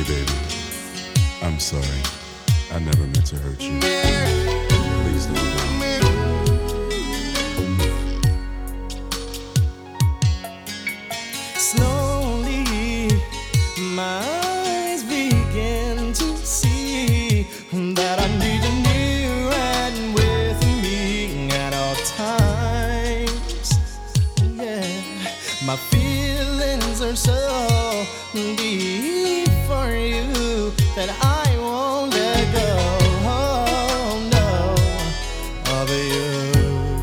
baby, I'm sorry. I never meant to hurt you. Please don't go. Slowly, my eyes begin to see that I need you near and with me at all times. Yeah, my feelings are so deep for you that I won't let go. Oh, no, of you.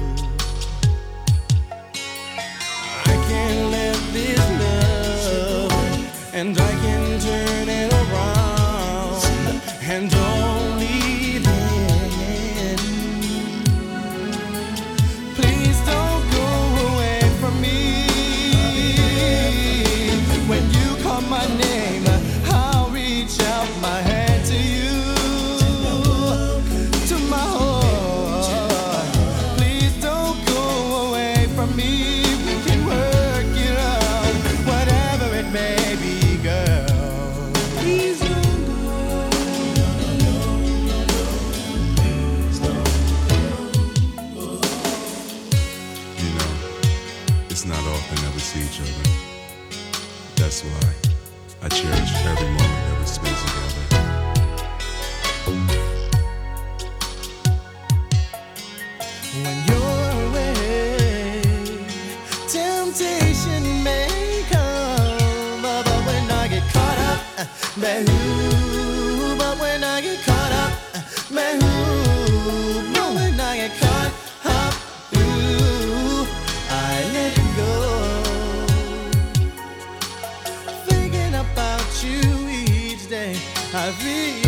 I can't let this love, and I can turn it around, and only then. Please don't go away from me. When you call my name, I'll reach out my hand to you, to my heart. Please don't go away from me. We can work it out, whatever it may be, girl. Please don't go. You know, it's not often that we see each other. That's why I cherish every moment that we spend together. When you're away, temptation may come, but when I get caught up, but when I get caught up, but when I get caught up, I let it go. Thinking about you each day, I feel